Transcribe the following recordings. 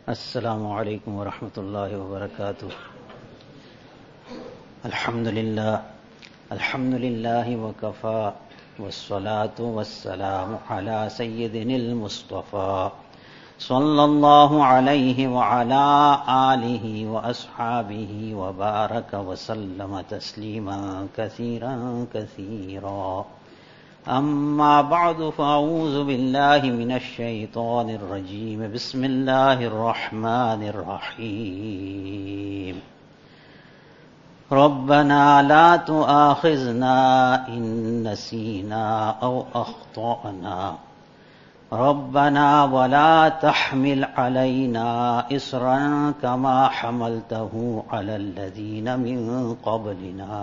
السلام عليكم ورحمة الله وبركاته. الحمد لله وكفى والصلاة والسلام على سيدنا المصطفى صلى الله عليه وعلى آله وأصحابه وبارك وسلم تسليما كثيرا كثيرا. أما بعد فأعوذ بالله من الشيطان الرجيم. بسم الله الرحمن الرحيم. ربنا لا تؤاخذنا إن نسينا أو أخطأنا ربنا ولا تحمل علينا إصرا كما حملته على الذين من قبلنا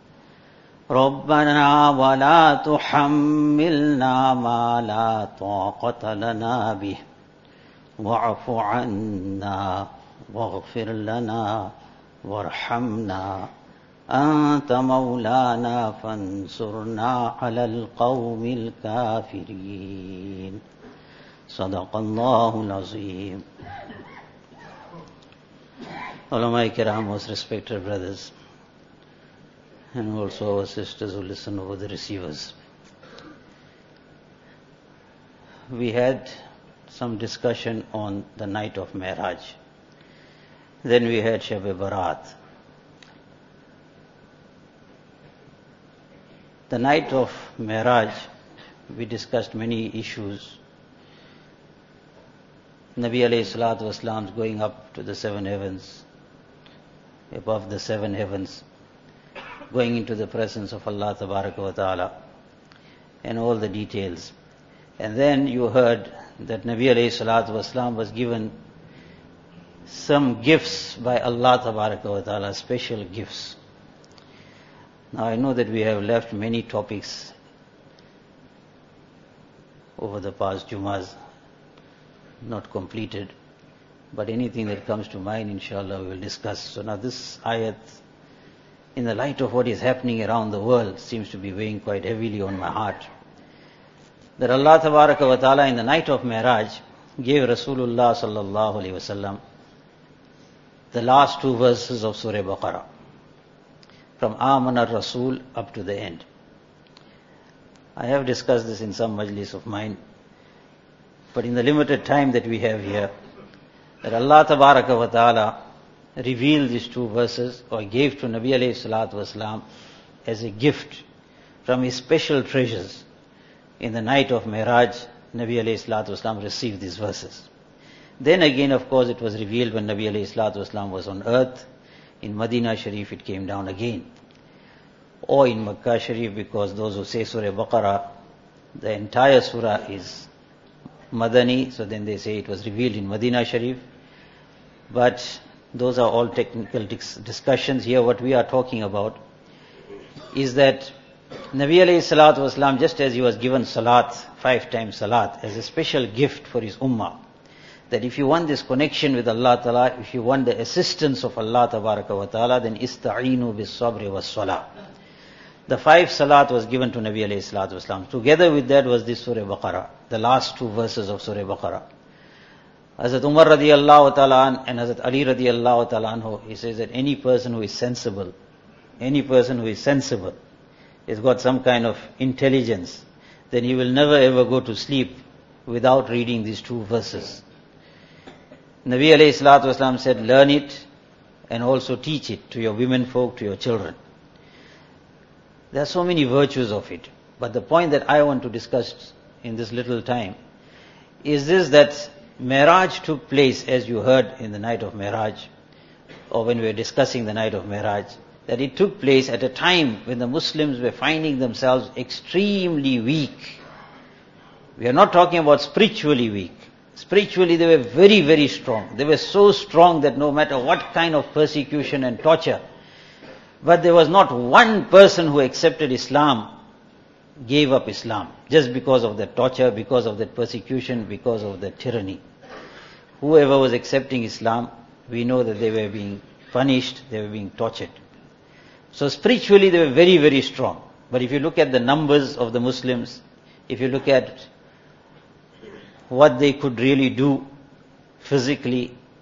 ربنا ولا تحملنا ما لا طاقة لنا به واعف عنا واغفر لنا وارحمنا أنت مولانا فانصرنا على القوم الكافرين. صدق الله العظيم. Ulama Kiram, most respected brothers, and also our sisters who listen over the receivers. We had some discussion on the night of Mi'raj. Then we had Shab-e-Barat. The night of Mi'raj, we discussed many issues. Nabi alayhi salatu wasalam's going up to the 7 heavens, above the 7 heavens, going into the presence of Allah Tabaraka wa Ta'ala, and all the details. And then you heard that Nabi alayhi salatu wasalam was given some gifts by Allah Tabaraka wa Ta'ala, special gifts. Now I know that we have left many topics over the past Jumas, not completed, but anything that comes to mind, inshallah, we will discuss. So now this ayat, in the light of what is happening around the world, seems to be weighing quite heavily on my heart. That Allah Tabaraka wa Ta'ala in the night of Mi'raj gave Rasulullah sallallahu alaihi wasallam the last 2 verses of Surah Baqarah, from Amana Rasul up to the end. I have discussed this in some majlis of mine, but in the limited time that we have here, that Allah Tabaraka wa Ta'ala revealed these 2 verses, or gave to Nabi alayhi salatu wasalam as a gift from his special treasures. In the night of Mi'raj, Nabi alayhi salatu wasalam received these verses. Then again, of course, it was revealed when Nabi alayhi salatu wasalam was on earth. In Medina Sharif it came down again. Or in Makkah Sharif, because those who say Surah Baqarah, the entire surah is Madani, so then they say it was revealed in Medina Sharif. But those are all technical discussions. Here what we are talking about is that Nabi alayhi salatu wasalam, just as he was given salat, 5 times salat, as a special gift for his ummah, that if you want this connection with Allah Ta'ala, if you want the assistance of Allah Tabaraka wa Ta'ala, then ista'inu bis sabri was salah. The 5 salat was given to Nabi alayhi salatu wasalam. Together with that was this Surah Baqarah, the last 2 verses of Surah Baqarah. Hazrat Umar radiyallahu ta'ala an and Hazrat Ali radiyallahu ta'ala anhu, he says that any person who is sensible, has got some kind of intelligence, then he will never ever go to sleep without reading these 2 verses. Nabi alayhi salatu wasalam said, learn it and also teach it to your women folk, to your children. There are so many virtues of it. But the point that I want to discuss in this little time is this, that Mi'raj took place, as you heard in the night of Mi'raj, or when we were discussing the night of Mi'raj, that it took place at a time when the Muslims were finding themselves extremely weak. We are not talking about spiritually weak. Spiritually they were very, very strong. They were so strong that no matter what kind of persecution and torture, but there was not one person who accepted Islam, gave up Islam, just because of that torture, because of that persecution, because of that tyranny. Whoever was accepting Islam, we know that they were being punished, they were being tortured. So spiritually they were very, very strong. But if you look at the numbers of the Muslims, if you look at what they could really do physically,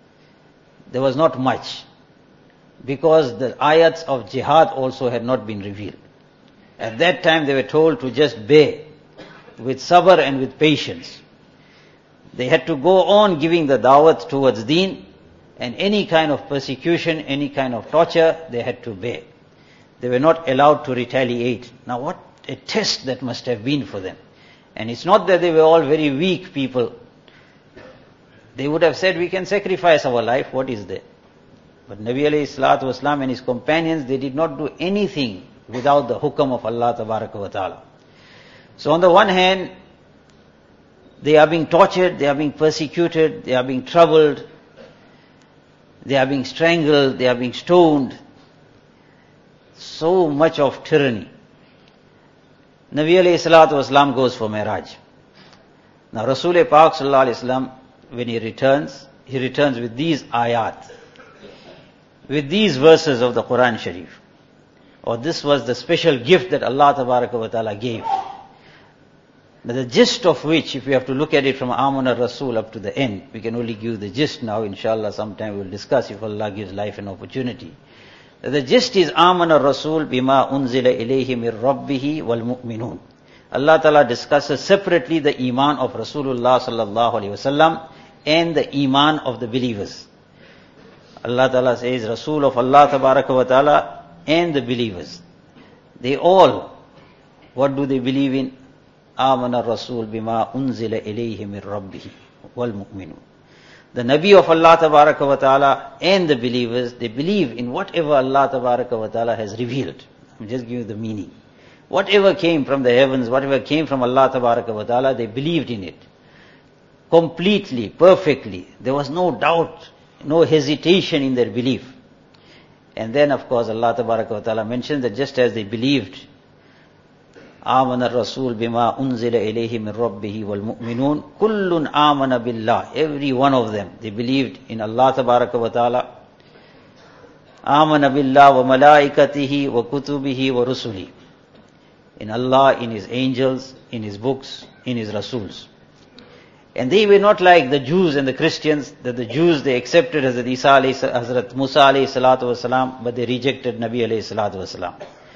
there was not much, because the ayats of jihad also had not been revealed. At that time they were told to just bear with sabr and with patience. They had to go on giving the da'wat towards deen, and any kind of persecution, any kind of torture, they had to bear. They were not allowed to retaliate. Now what a test that must have been for them. And it's not that they were all very weak people. They would have said, we can sacrifice our life, what is there? But Nabi alayhi salatu wasalam and his companions, they did not do anything without the hukam of Allah tabaraka wa ta'ala. So on the one hand, they are being tortured, they are being persecuted, they are being troubled, they are being strangled, they are being stoned. So much of tyranny. Nabi alayhi salatu wasalam goes for Mi'raj. Now Rasul Pak sallallahu alayhi wasallam, when he returns with these ayat, with these verses of the Quran Sharif. Or this was the special gift that Allah tabaraka wa ta'ala gave. But the gist of which, if we have to look at it from Amana Rasul up to the end, we can only give the gist now, inshallah sometime we'll discuss if Allah gives life and opportunity. The gist is Amana Rasul bima unzila ilayhi mir rabbihi wal mu'minun. Allah Ta'ala discusses separately the iman of Rasulullah sallallahu alayhi wasallam and the iman of the believers. Allah Ta'ala says Rasul of Allah tabaraka wa ta'ala and the believers. They all, what do they believe in? Amana Rasul bima unzila ilayhi mir rabbihi wal mu'minun. The Nabi of Allah tabaraka wa ta'ala and the believers, they believe in whatever Allah tabaraka wa ta'ala has revealed. I'm just giving you the meaning. Whatever came from the heavens, whatever came from Allah tabaraka wa ta'ala, they believed in it. Completely, perfectly. There was no doubt, no hesitation in their belief. And then of course Allah tabaraka wa ta'ala mentions that just as they believed, Amana Rasul bima unzila ilayhi min rabbihi wal mu'minun kullun amana billah. Every one of them, they believed in Allah tabaraka wa ta'ala. Amana billah wa malaikatihi wa kutubihi wa rusuli. In Allah, in His angels, in His books, in His Rasuls. And they were not like the Jews and the Christians, that the Jews they accepted Hazrat Hazrat Musa alayhi salatu wasalam, but they rejected Nabi alayhi salatu wasalam.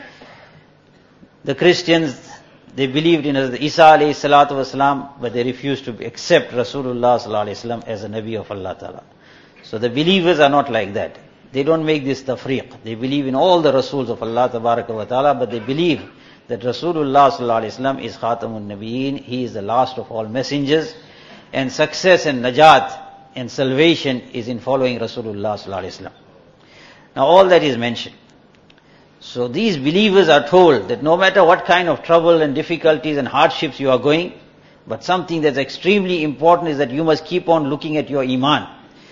The Christians, they believed in Hazrat Isa alayhi salatu wasalam, but they refused to accept Rasulullah sallallahu alayhi wasallam as a Nabi of Allah Ta'ala. So the believers are not like that. They don't make this tafriq. They believe in all the Rasuls of Allah Tabaraka wa Ta'ala, but they believe that Rasulullah sallallahu alayhi wasallam is Khatamun Nabiyeen. He is the last of all messengers. And success and najat and salvation is in following Rasulullah sallallahu alayhi wasallam. Now all that is mentioned. So these believers are told that no matter what kind of trouble and difficulties and hardships you are going, but something that's extremely important is that you must keep on looking at your iman.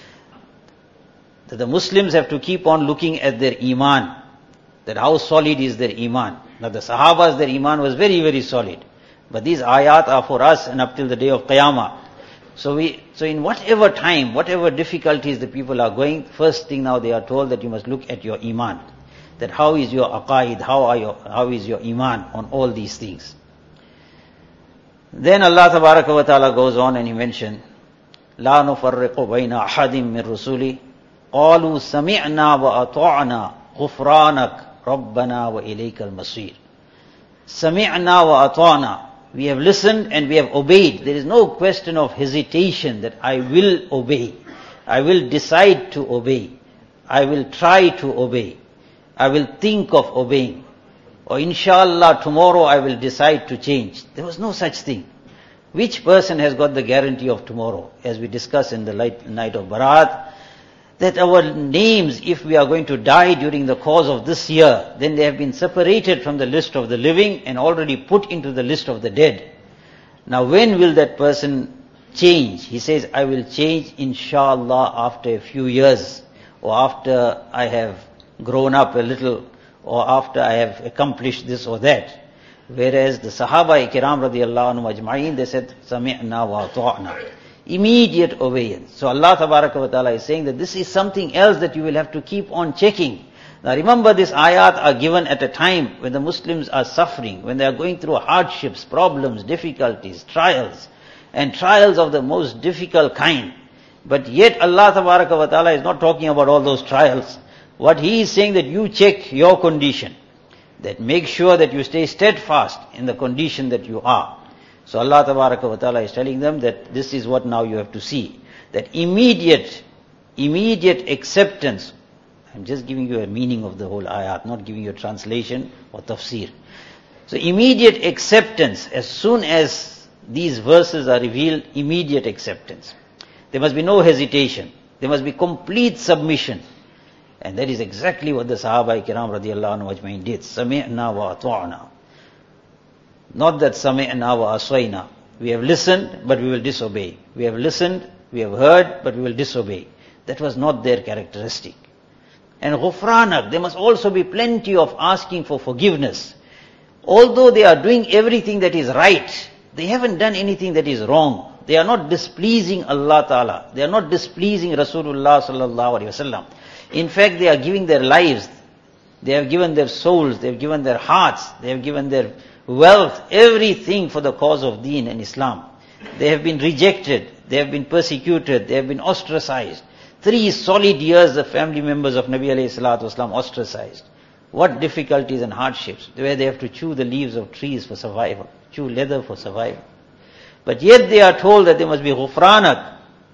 That the Muslims have to keep on looking at their iman. That how solid is their iman. Now the Sahabas, their iman was very, very solid. But these ayat are for us and up till the day of Qiyamah. So in whatever time, whatever difficulties the people are going, first thing now they are told that you must look at your iman. That how is your aqaid, how is your iman on all these things. Then Allah Tabaraka wa Ta'ala goes on and He mentioned, La nufarriqu bayna ahadim min rusuli, qalu sami'na wa ata'na ghufranak rabbana wa ilaykal masir. Sami'na wa ata'na. We have listened and we have obeyed. There is no question of hesitation that I will obey. I will decide to obey. I will try to obey. I will think of obeying. Or inshallah tomorrow I will decide to change. There was no such thing. Which person has got the guarantee of tomorrow? As we discussed in the night of Baraat, that our names, if we are going to die during the course of this year, then they have been separated from the list of the living and already put into the list of the dead. Now when will that person change? He says, I will change inshallah after a few years, or after I have grown up a little, or after I have accomplished this or that. Whereas the Sahaba Ikram radiyallahu anhum ajma'in, they said, Sami'na wa ata'na. Immediate obedience. So Allah Tabaraka wa Ta'ala is saying that this is something else that you will have to keep on checking. Now remember, these ayat are given at a time when the Muslims are suffering, when they are going through hardships, problems, difficulties, trials, and trials of the most difficult kind. But yet Allah Tabaraka wa Ta'ala is not talking about all those trials. What He is saying that you check your condition. That make sure that you stay steadfast in the condition that you are. So Allah Tabaraka wa Ta'ala is telling them that this is what now you have to see. That immediate acceptance. I'm just giving you a meaning of the whole ayat, not giving you a translation or tafsir. So immediate acceptance, as soon as these verses are revealed, immediate acceptance. There must be no hesitation. There must be complete submission. And that is exactly what the Sahaba Kiram radiallahu anhu ajmain did. Sami'na wa ata'na. Not that sami'na wa aswayna. We have listened, but we will disobey. We have listened, we have heard, but we will disobey. That was not their characteristic. And ghufranak, there must also be plenty of asking for forgiveness. Although they are doing everything that is right, they haven't done anything that is wrong. They are not displeasing Allah Ta'ala. They are not displeasing Rasulullah Sallallahu Alaihi Wasallam. In fact, they are giving their lives. They have given their souls. They have given their hearts. They have given their wealth, everything for the cause of Deen and Islam. They have been rejected. They have been persecuted. They have been ostracized. 3 solid years the family members of Nabi alayhi salatu wasalam ostracized. What difficulties and hardships, where they have to chew the leaves of trees for survival, chew leather for survival. But yet they are told that there must be ghufranak.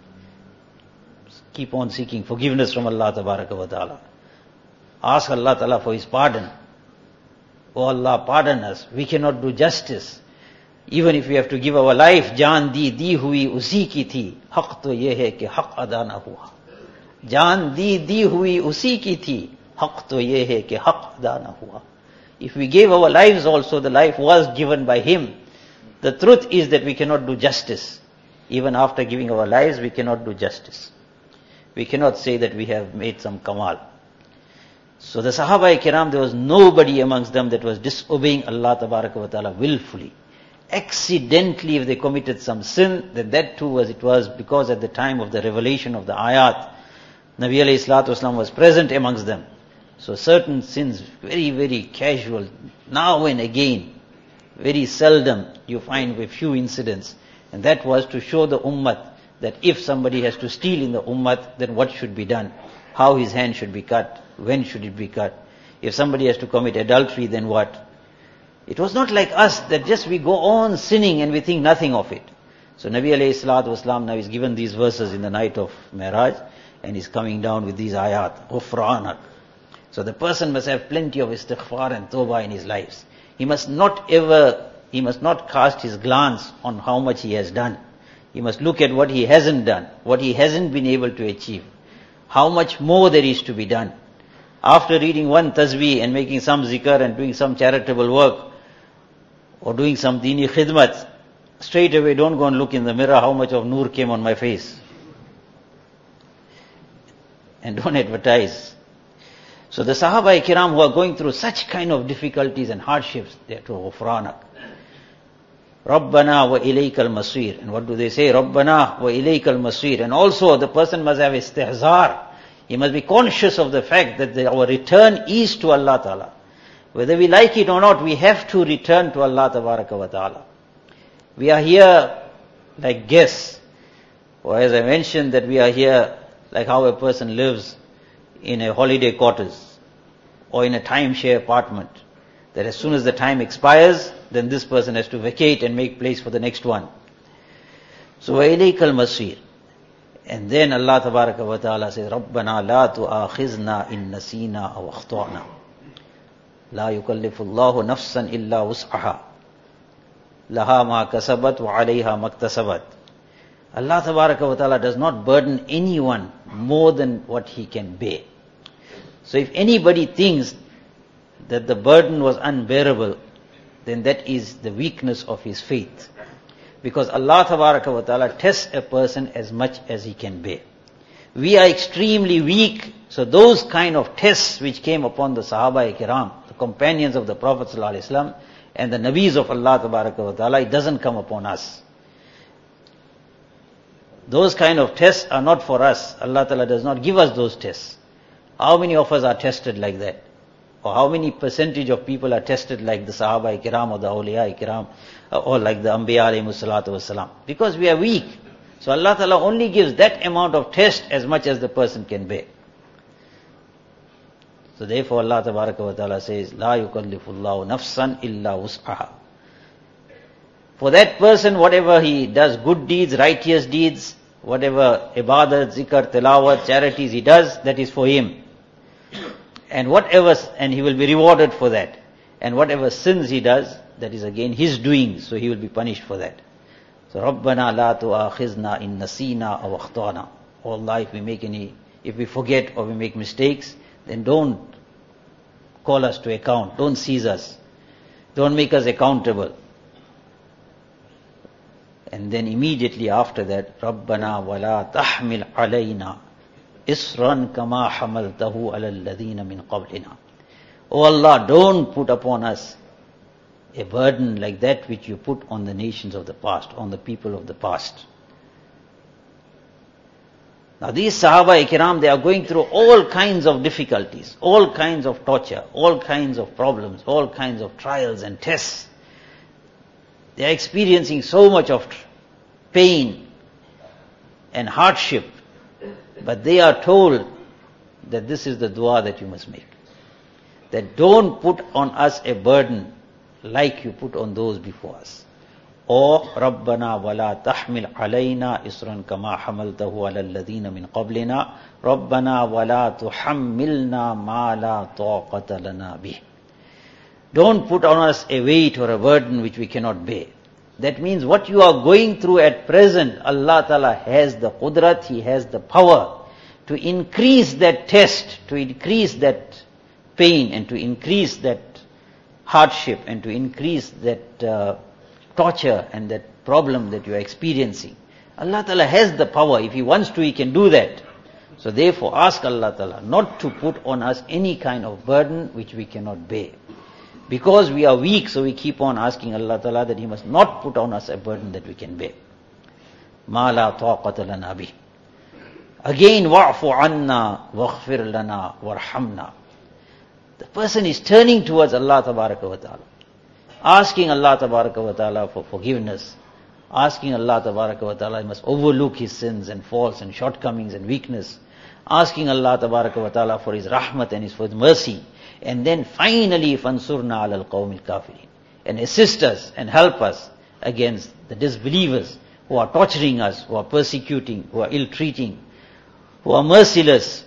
Keep on seeking forgiveness from Allah Tabaraka wa Ta'ala. Ask Allah Ta'ala for His pardon. Oh Allah, pardon us. We cannot do justice. Even if we have to give our life, jaan di hui usi ki thi, haq to ye hai ki haq ada na hua. Jaan di hui usi ki thi, haq to ye hai ki haq ada na hua. If we gave our lives also, the life was given by Him. The truth is that we cannot do justice. Even after giving our lives, we cannot do justice. We cannot say that we have made some kamal. So the Sahaba Kiram, there was nobody amongst them that was disobeying Allah Tabaraka wa Ta'ala willfully. Accidentally, if they committed some sin, then that too it was because at the time of the revelation of the ayat, Nabi alayhi salatu wasalam was present amongst them. So certain sins, very, very casual, now and again, very seldom you find a few incidents. And that was to show the ummah that if somebody has to steal in the ummah, then what should be done? How his hand should be cut? When should it be cut? If somebody has to commit adultery, then what? It was not like us that just we go on sinning and we think nothing of it. So Nabi alayhi salatu wasalam now is given these verses in the night of Mi'raj and is coming down with these ayat, ghufranak. So the person must have plenty of istighfar and tawbah in his lives. He must not cast his glance on how much he has done. He must look at what he hasn't done, what he hasn't been able to achieve, how much more there is to be done. After reading one tasbih and making some zikr and doing some charitable work, or doing some dini khidmat, straight away don't go and look in the mirror how much of noor came on my face. And don't advertise. So the Sahaba Kiram who are going through such kind of difficulties and hardships, they are to ghufranak. Rabbana wa ilaykal masir. And what do they say? Rabbana wa ilaykal masir. And also the person must have istihzar. He must be conscious of the fact that our return is to Allah Ta'ala. Whether we like it or not, we have to return to Allah Tabaraka wa Ta'ala. We are here like guests. Or as I mentioned, that we are here like how a person lives in a holiday quarters or in a timeshare apartment. That as soon as the time expires, then this person has to vacate and make place for the next one. So, وَإِلَيْكَ الْمَصِيرُ. And then Allah Tabaraka wa Ta'ala says, رَبَّنَا لَا تُؤَاخِذْنَا إِن نَسِينَا أَوْ أَخْطَأْنَا لَا يُكَلِّفُ اللَّهُ نَفْسًا إِلَّا وُسْعَهَا لَهَا مَا كَسَبَتْ وَعَلَيْهَا مَا اكْتَسَبَتْ. Allah Tabaraka wa Ta'ala does not burden anyone more than what he can bear. So if anybody thinks that the burden was unbearable, then that is the weakness of his faith. Because Allah Tabaraka wa Ta'ala tests a person as much as he can bear. We are extremely weak, so those kind of tests which came upon the Sahaba Kiram, the companions of the Prophet ﷺ, and the Nabis of Allah Tabaraka wa Ta'ala, it doesn't come upon us. Those kind of tests are not for us. Allah Ta'ala does not give us those tests. How many of us are tested like that? Or how many percentage of people are tested like the Sahaba Kiram or the Awliya Kiram or like the Anbiya alayhi salatu wasalam? Because we are weak. So Allah Ta'ala only gives that amount of test as much as the person can bear. So therefore Allah Ta'ala says, La yukallifullahu nafsan illa wus'aha. For that person, whatever he does, good deeds, righteous deeds, whatever ibadat, zikr, tilawat, charities he does, that is for him. And he will be rewarded for that. And whatever sins he does, that is again his doing, so he will be punished for that. So Rabbana la tu'akhizna in nasina aw akhtana. Oh Allah, if we forget or we make mistakes, then don't call us to account, don't seize us, don't make us accountable. And then immediately after that, Rabbana wala tahmil alayna isran kama hamaltahu ala alladhina min qablina. Oh Allah, don't put upon us a burden like that which you put on the nations of the past, on the people of the past. Now these Sahaba Ikram, they are going through all kinds of difficulties, all kinds of torture, all kinds of problems, all kinds of trials and tests. They are experiencing so much of pain and hardship, but they are told that this is the dua that you must make. That don't put on us a burden like you put on those before us. Or Rabbana wala tahmil alayna isran kama hamaltahu ala alladhina min qablina. Rabbana wala tuhammilna ma la taqata lana bih. Don't put on us a weight or a burden which we cannot bear. That means what you are going through at present, Allah Ta'ala has the qudrat, He has the power to increase that test, to increase that pain and to increase that hardship and to increase that torture and that problem that you are experiencing. Allah Ta'ala has the power. If He wants to, He can do that. So therefore ask Allah Ta'ala not to put on us any kind of burden which we cannot bear. Because we are weak, so we keep on asking Allah Ta'ala that He must not put on us a burden that we can bear. Ma la taqata lana bih. Again, wa'fu anna waghfir lana warhamna. The person is turning towards Allah Tabaraka wa Ta'ala, asking Allah Tabaraka wa Ta'ala for forgiveness, asking Allah Tabaraka wa Ta'ala He must overlook his sins and faults and shortcomings and weakness, asking Allah Tabaraka wa Ta'ala for His rahmat and for His mercy, and then finally, fansurna ala al-qawmil kafirin, and assist us and help us against the disbelievers who are torturing us, who are persecuting, who are ill-treating, who are merciless,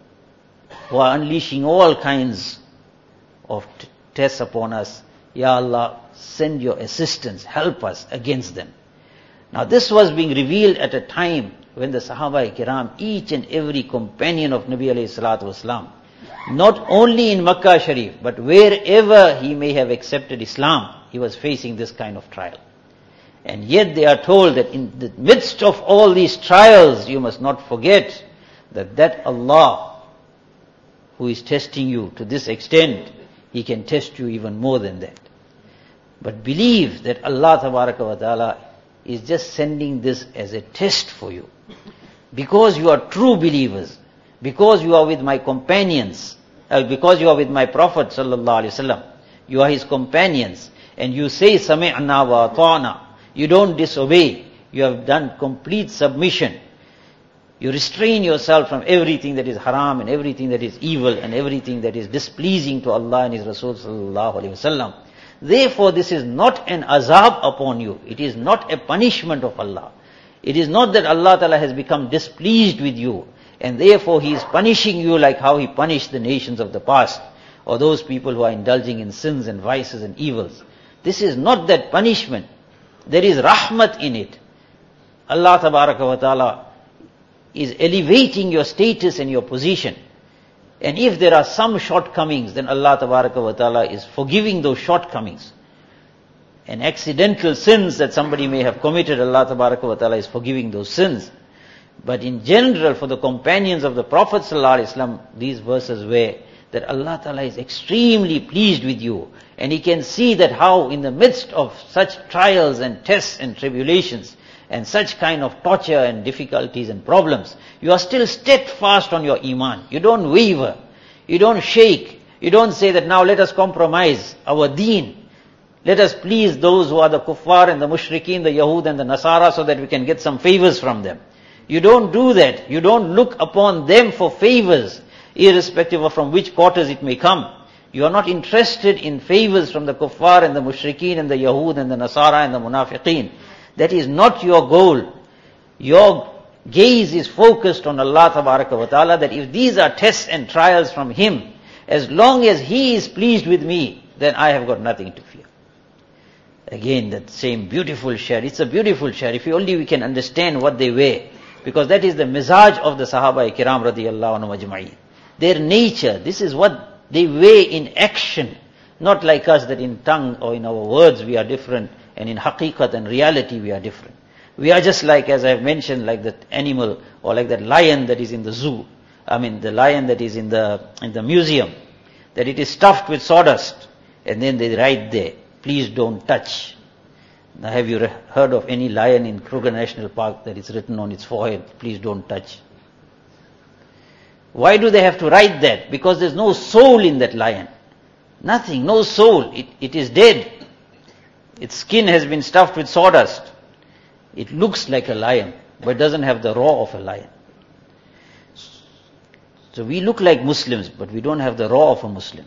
who are unleashing all kinds of tests upon us. Ya Allah, send your assistance, help us against them. Now this was being revealed at a time when the Sahaba Kiram, each and every companion of Nabi alayhi salatu wasalam, not only in Makkah Sharif, but wherever he may have accepted Islam, he was facing this kind of trial. And yet they are told that in the midst of all these trials, you must not forget that Allah, who is testing you to this extent, He can test you even more than that. But believe that Allah Tabaraka wa Ta'ala is just sending this as a test for you. Because you are true believers, because you are with my companions, because you are with my Prophet Sallallahu Alaihi Wasallam, you are his companions, and you say sami'na wa ata'na, you don't disobey, you have done complete submission. You restrain yourself from everything that is haram and everything that is evil and everything that is displeasing to Allah and His Rasul Sallallahu Alaihi Wasallam. Therefore this is not an azab upon you. It is not a punishment of Allah. It is not that Allah Ta'ala has become displeased with you and therefore He is punishing you like how He punished the nations of the past or those people who are indulging in sins and vices and evils. This is not that punishment. There is rahmat in it. Allah Tabaraka wa Ta'ala is elevating your status and your position. And if there are some shortcomings, then Allah Tabaraka wa Ta'ala is forgiving those shortcomings. And accidental sins that somebody may have committed, Allah Tabaraka wa Ta'ala is forgiving those sins. But in general, for the companions of the Prophet Sallallahu Alaihi Wasallam, these verses were that Allah Ta'ala is extremely pleased with you. And He can see that how in the midst of such trials and tests and tribulations, and such kind of torture and difficulties and problems, you are still steadfast on your iman. You don't waver. You don't shake. You don't say that now let us compromise our deen. Let us please those who are the kuffar and the mushrikeen, the Yahud and the Nasara, so that we can get some favors from them. You don't do that. You don't look upon them for favors, irrespective of from which quarters it may come. You are not interested in favors from the kuffar and the mushrikeen and the Yahud and the Nasara and the munafiqeen. That is not your goal. Your gaze is focused on Allah Tabaraka wa Ta'ala, that if these are tests and trials from Him, as long as He is pleased with me, then I have got nothing to fear. Again, that same beautiful share. It's a beautiful share. If only we can understand what they weigh. Because that is the mizaj of the Sahaba Kiram radiyallahu anhum ajma'in. Their nature, this is what they weigh in action. Not like us that in tongue or in our words we are different, and in haqiqat and reality we are different. We are just like, as I have mentioned, like that animal or like that lion that is in the zoo. I mean, the lion that is in the museum, that it is stuffed with sawdust, and then they write there, please don't touch. Now, have you heard of any lion in Kruger National Park that is written on its forehead, please don't touch? Why do they have to write that? Because there's no soul in that lion. Nothing, no soul. It is dead. Its skin has been stuffed with sawdust. It looks like a lion, but doesn't have the raw of a lion. So we look like Muslims, but we don't have the raw of a Muslim.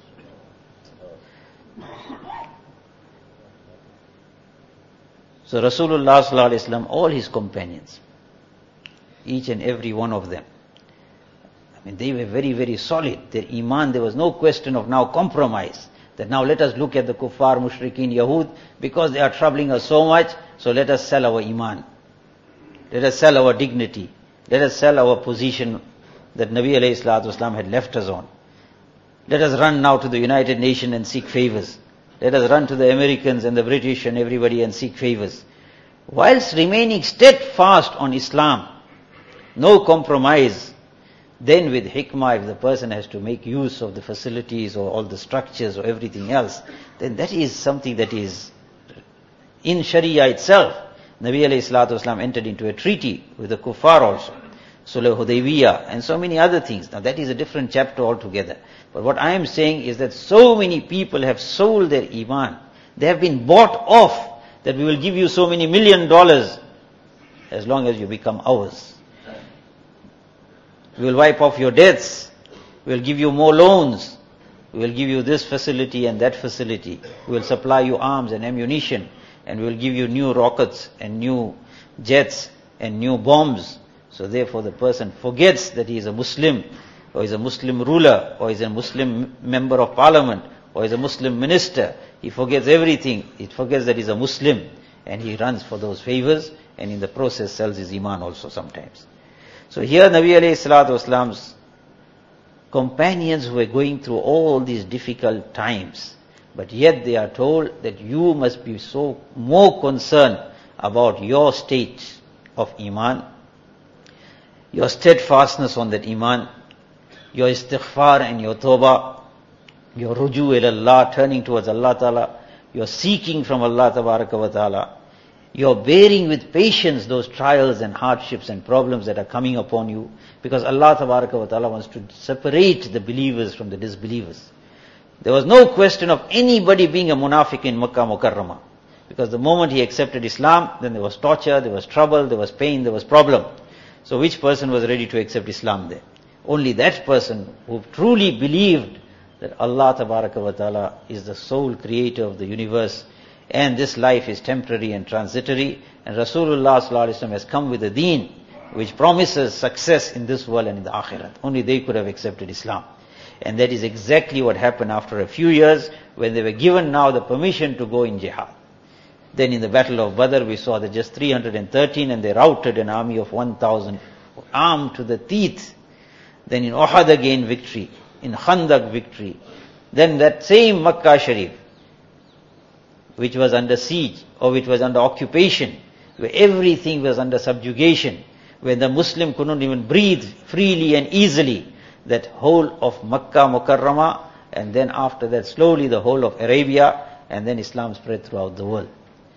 So Rasulullah sallallahu alaihi wasallam, all his companions, each and every one of them, I mean, they were very, very solid. Their iman, there was no question of now compromise. That now let us look at the kuffar, mushrikeen, Yahud, because they are troubling us so much, so let us sell our iman. Let us sell our dignity. Let us sell our position that Nabi alayhi salatu wasalam had left us on. Let us run now to the United Nations and seek favors. Let us run to the Americans and the British and everybody and seek favors. Whilst remaining steadfast on Islam, no compromise, then with hikmah, if the person has to make use of the facilities or all the structures or everything else, then that is something that is in Sharia itself. Nabi alayhi salatu wasalam entered into a treaty with the kuffar also, Sulh Hudaybiyah and so many other things. Now that is a different chapter altogether. But what I am saying is that so many people have sold their iman. They have been bought off, that we will give you so many $1 million as long as you become ours. We will wipe off your debts. We will give you more loans. We will give you this facility and that facility. We will supply you arms and ammunition. And we will give you new rockets and new jets and new bombs. So therefore the person forgets that he is a Muslim, or is a Muslim ruler, or is a Muslim member of parliament, or is a Muslim minister. He forgets everything. He forgets that he is a Muslim. And he runs for those favors, and in the process sells his iman also sometimes. So here Nabi alayhi salatu wasalam's companions who were going through all these difficult times, but yet they are told that you must be so more concerned about your state of iman, your steadfastness on that iman, your istighfar and your tawbah, your ruju ila Allah, turning towards Allah Ta'ala, your seeking from Allah Tabaraka wa Ta'ala, you're bearing with patience those trials and hardships and problems that are coming upon you, because Allah Tabaraka wa Ta'ala wants to separate the believers from the disbelievers. There was no question of anybody being a munafiq in Makkah Mukarramah, because the moment he accepted Islam, then there was torture, there was trouble, there was pain, there was problem. So which person was ready to accept Islam there? Only that person who truly believed that Allah Tabaraka wa Ta'ala is the sole creator of the universe, and this life is temporary and transitory, and Rasulullah sallallahu alaihi wasallam has come with a deen which promises success in this world and in the akhirat. Only they could have accepted Islam. And that is exactly what happened after a few years, when they were given now the permission to go in jihad. Then in the battle of Badr we saw that just 313, and they routed an army of 1,000 armed to the teeth. Then in Uhud again victory, in Khandaq victory. Then that same Makkah Sharif, which was under siege or which was under occupation, where everything was under subjugation, where the Muslim couldn't even breathe freely and easily, that whole of Makkah Mukarramah, and then after that slowly the whole of Arabia, and then Islam spread throughout the world.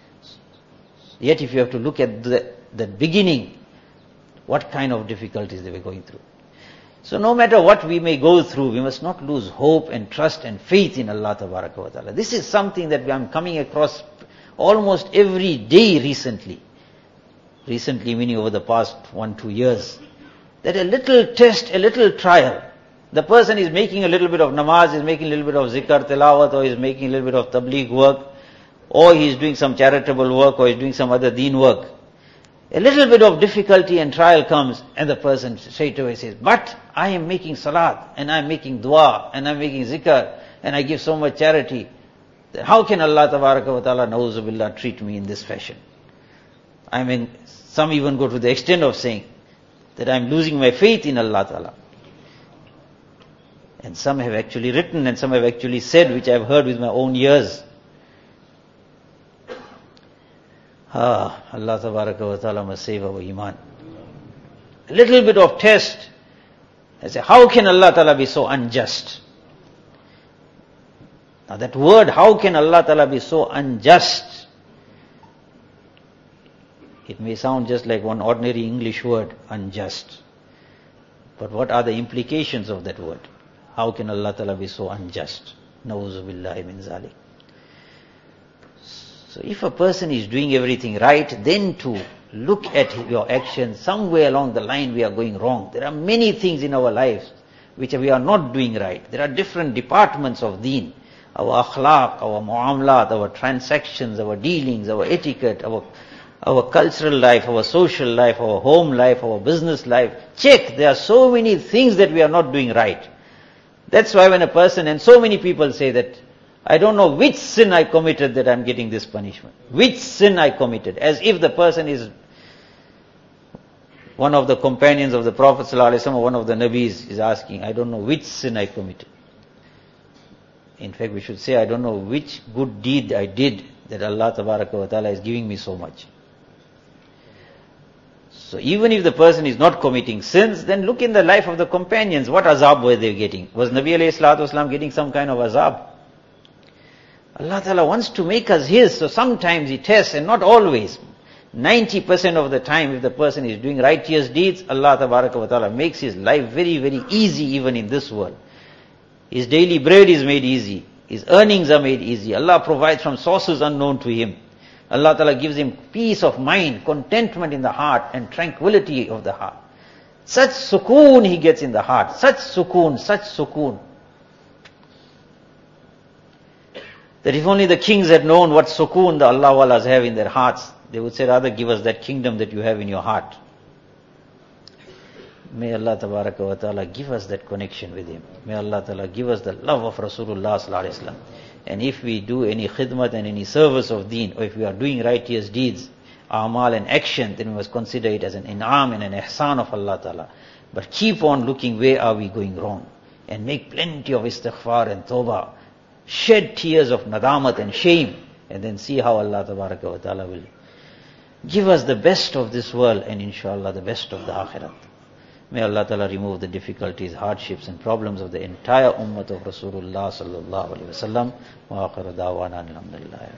Yet if you have to look at the beginning, what kind of difficulties they were going through. So no matter what we may go through, we must not lose hope and trust and faith in Allah Tabaraka wa Ta'ala. This is something that I'm coming across almost every day recently. Recently meaning over the past 1-2 years. That a little test, a little trial, the person is making a little bit of namaz, is making a little bit of zikr, tilawat, or is making a little bit of tabligh work, or he is doing some charitable work, or is doing some other deen work. A little bit of difficulty and trial comes, and the person straight away says, but I am making salat, and I am making dua, and I am making zikr, and I give so much charity. How can Allah Tabaraka wa Ta'ala, na'uzu billah, treat me in this fashion? I mean, some even go to the extent of saying that I am losing my faith in Allah Ta'ala. And some have actually written and some have actually said, which I have heard with my own ears. Allah Tabaraka wa Ta'ala must save our iman. A little bit of test. I say, how can Allah Ta'ala be so unjust? Now that word, how can Allah Ta'ala be so unjust? It may sound just like one ordinary English word, unjust. But what are the implications of that word? How can Allah Ta'ala be so unjust? Na'uzu billahi min zalik. So if a person is doing everything right, then to look at your actions, somewhere along the line we are going wrong. There are many things in our lives which we are not doing right. There are different departments of deen. Our akhlaq, our muamlat, our transactions, our dealings, our etiquette, our cultural life, our social life, our home life, our business life. Check, there are so many things that we are not doing right. That's why when a person, and so many people say that, I don't know which sin I committed that I'm getting this punishment. Which sin I committed. As if the person is one of the companions of the Prophet ﷺ or one of the Nabis is asking, I don't know which sin I committed. In fact, we should say, I don't know which good deed I did that Allah Tabaraka wa Ta'ala is giving me so much. So even if the person is not committing sins, then look in the life of the companions. What azab were they getting? Was Nabi alayhi salatu wasalam getting some kind of azab? Allah Ta'ala wants to make us His, so sometimes He tests and not always. 90% of the time if the person is doing righteous deeds, Allah Tabaraka wa Ta'ala makes his life very, very easy even in this world. His daily bread is made easy. His earnings are made easy. Allah provides from sources unknown to him. Allah Ta'ala gives him peace of mind, contentment in the heart and tranquility of the heart. Such sukoon he gets in the heart. Such sukoon. That if only the kings had known what sukoon the Allah Walas have in their hearts, they would say, rather give us that kingdom that you have in your heart. May Allah Tabaraka wa Ta'ala give us that connection with Him. May Allah Ta'ala give us the love of Rasulullah Sallallahu Alaihi Wasallam. And if we do any khidmat and any service of deen, or if we are doing righteous deeds, a'mal and action, then we must consider it as an in'am and an ihsan of Allah Ta'ala. But keep on looking where are we going wrong. And make plenty of istighfar and tawbah. Shed tears of nadamat and shame. And then see how Allah Tabaraka wa Ta'ala will give us the best of this world and inshallah the best of the akhirat. May Allah Ta'ala remove the difficulties, hardships and problems of the entire ummah of Rasulullah Sallallahu Alaihi Wasallam. Wa akhir da'wana alhamdulillah.